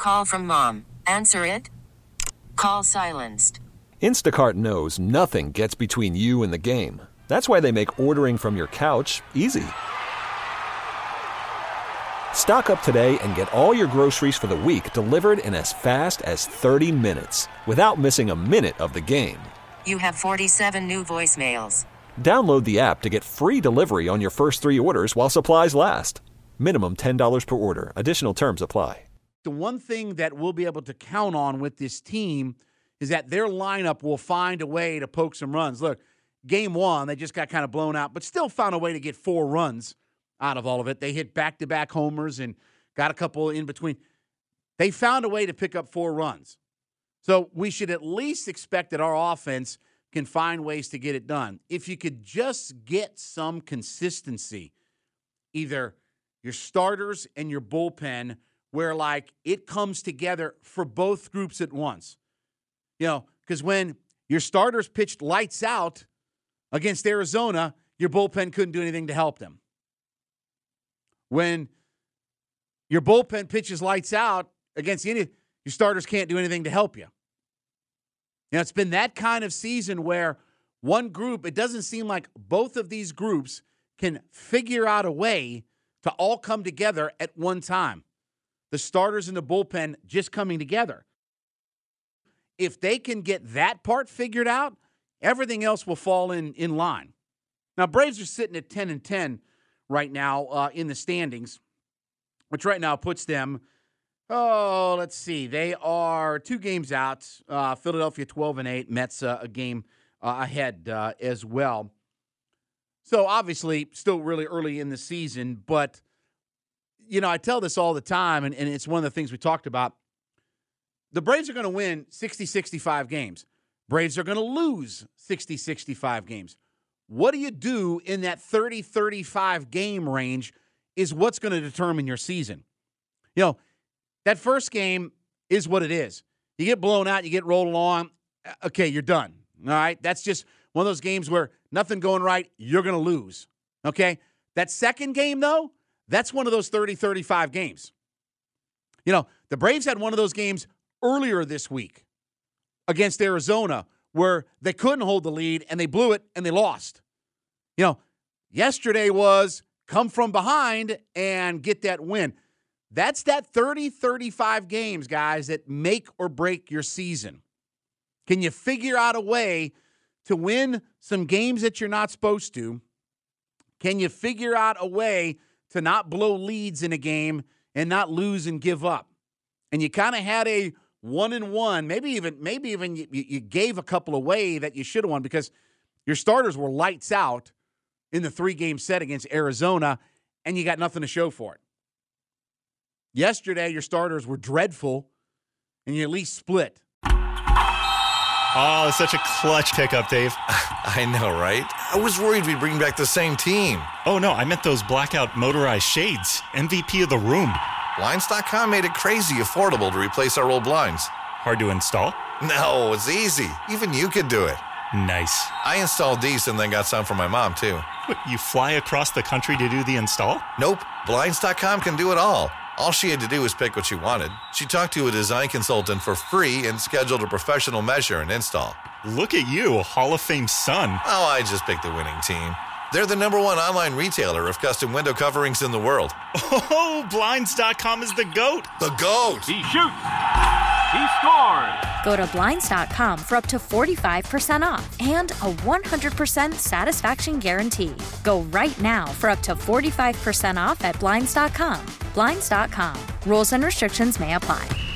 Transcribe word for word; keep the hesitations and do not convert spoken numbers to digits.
Call from mom. Answer it. Call silenced. Instacart knows nothing gets between you and the game. That's why they make ordering from your couch easy. Stock up today and get all your groceries for the week delivered in as fast as thirty minutes without missing a minute of the game. You have forty-seven new voicemails. Download the app to get free delivery on your first three orders while supplies last. Minimum ten dollars per order. Additional terms apply. The one thing that we'll be able to count on with this team is that their lineup will find a way to poke some runs. Look, game one, they just got kind of blown out, but still found a way to get four runs out of all of it. They hit back-to-back homers and got a couple in between. They found a way to pick up four runs. So we should at least expect that our offense can find ways to get it done. If you could just get some consistency, either your starters and your bullpen, where, like, it comes together for both groups at once. You know, because when your starters pitched lights out against Arizona, your bullpen couldn't do anything to help them. When your bullpen pitches lights out against India, your starters can't do anything to help you. You know, it's been that kind of season where one group, it doesn't seem like both of these groups can figure out a way to all come together at one time. The starters and the bullpen just coming together. If they can get that part figured out, everything else will fall in, in line. Now, Braves are sitting at ten and ten right now uh, in the standings, which right now puts them, oh, let's see, they are two games out. Uh, Philadelphia twelve and eight, Mets uh, a game uh, ahead uh, as well. So obviously still really early in the season, but, you know, I tell this all the time, and, and it's one of the things we talked about. The Braves are going to win sixty sixty-five games. Braves are going to lose sixty sixty-five games. What do you do in that thirty thirty-five game range is what's going to determine your season. You know, that first game is what it is. You get blown out, you get rolled along, okay, you're done. All right? That's just one of those games where nothing going right, you're going to lose. Okay? That second game, though, that's one of those thirty thirty-five games. You know, the Braves had one of those games earlier this week against Arizona where they couldn't hold the lead and they blew it and they lost. You know, yesterday was come from behind and get that win. That's that thirty thirty-five games, guys, that make or break your season. Can you figure out a way to win some games that you're not supposed to? Can you figure out a way to not blow leads in a game and not lose and give up? And you kind of had a one and one, maybe even maybe even you, you gave a couple away that you should have won because your starters were lights out in the three-game set against Arizona, and you got nothing to show for it. Yesterday, your starters were dreadful, and you at least split. Oh, such a clutch pickup, Dave. I know, right? I was worried we'd bring back the same team. Oh, no, I meant those blackout motorized shades. M V P of the room. Blinds dot com made it crazy affordable to replace our old blinds. Hard to install? No, it's easy. Even you could do it. Nice. I installed these and then got some for my mom, too. What, you fly across the country to do the install? Nope. Blinds dot com can do it all. All she had to do was pick what she wanted. She talked to a design consultant for free and scheduled a professional measure and install. Look at you, Hall of Fame son. Oh, I just picked the winning team. They're the number one online retailer of custom window coverings in the world. Oh, Blinds dot com is the GOAT. The GOAT. He shoots. He scores. Go to Blinds dot com for up to forty-five percent off and a one hundred percent satisfaction guarantee. Go right now for up to forty-five percent off at Blinds dot com. Blinds dot com. Rules and restrictions may apply.